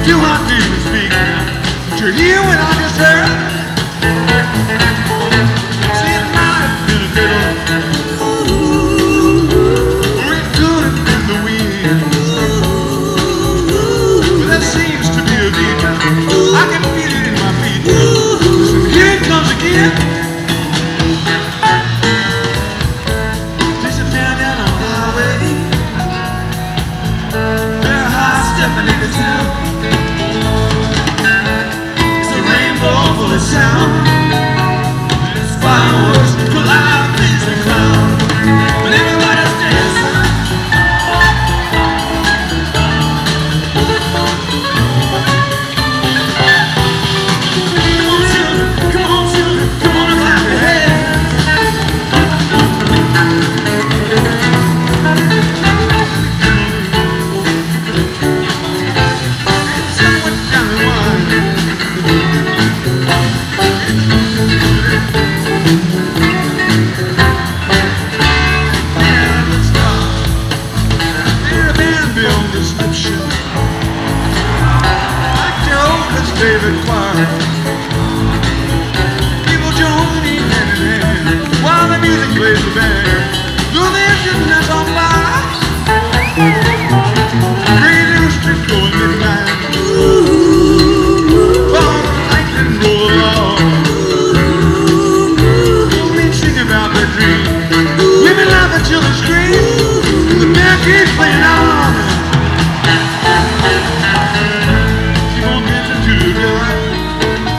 You want me to speak now? Did you hear what I just heard? See, it might have been a fiddle, or it could have been the wind, but there seems to be a beat now. I can feel it in my feet. Listen, here it comes again. There's a man down on the highway. They're high stepping into town. It's a rainbow full of sound. It's fireworks for life is a clown. But everybody's dancing. Come on, children, come on and clap your hands. David Clark. People join in hand in hand while the music plays the band. Though there's just nuts on fire, crazy roosters going midnight. Oh, lightning roll along. Men sing about their dreams. Women laugh at children scream. The band keeps playing on. Keep on dancing together.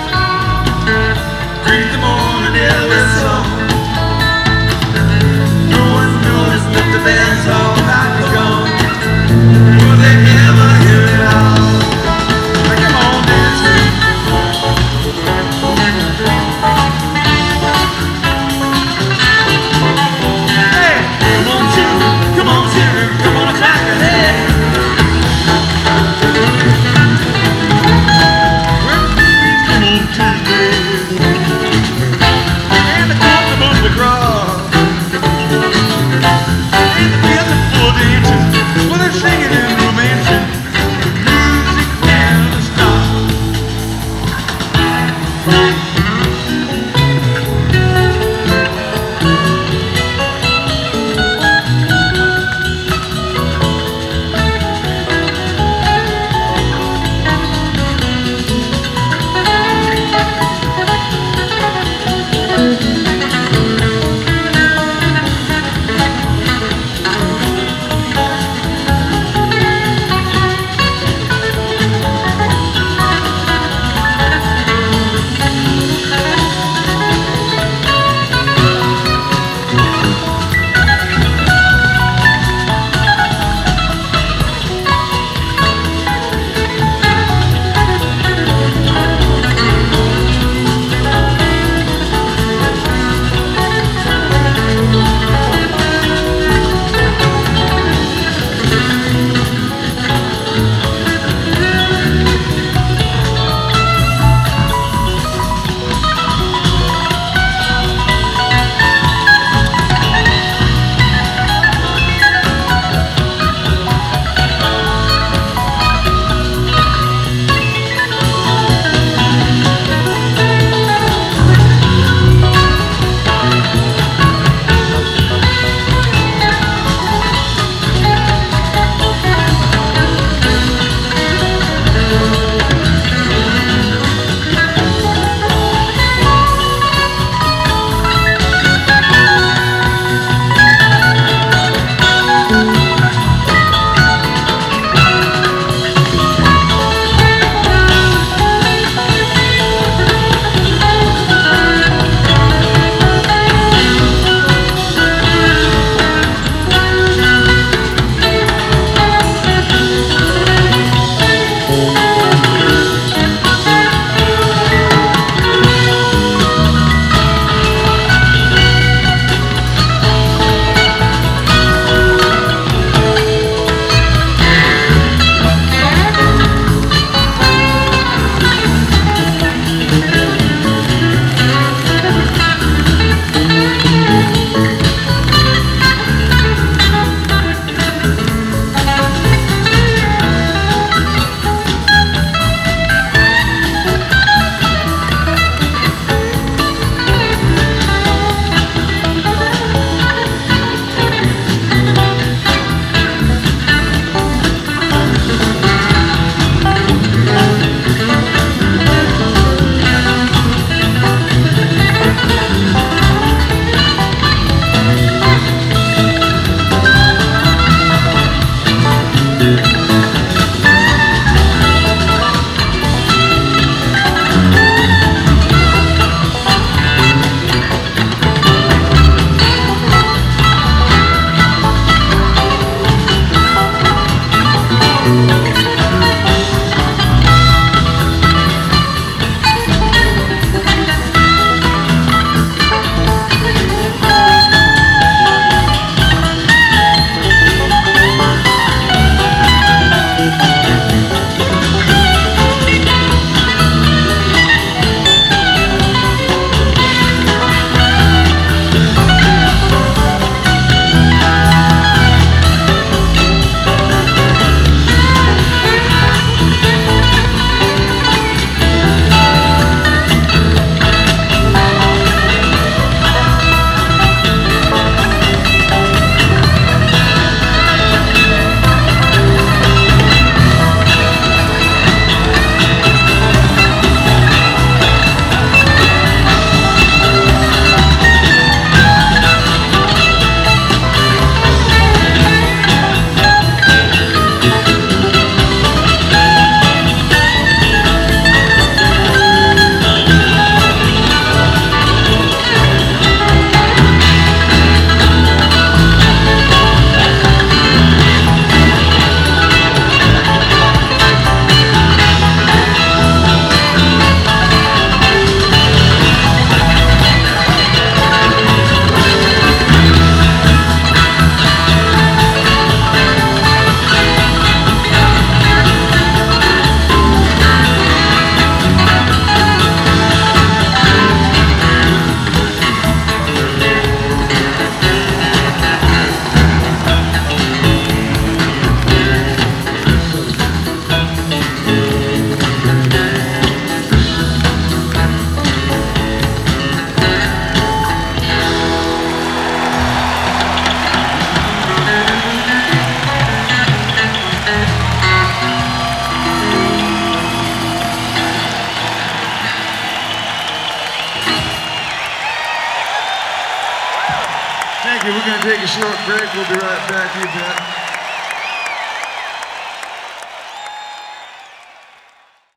Thank you. We're going to take a short break. We'll be right back. You bet.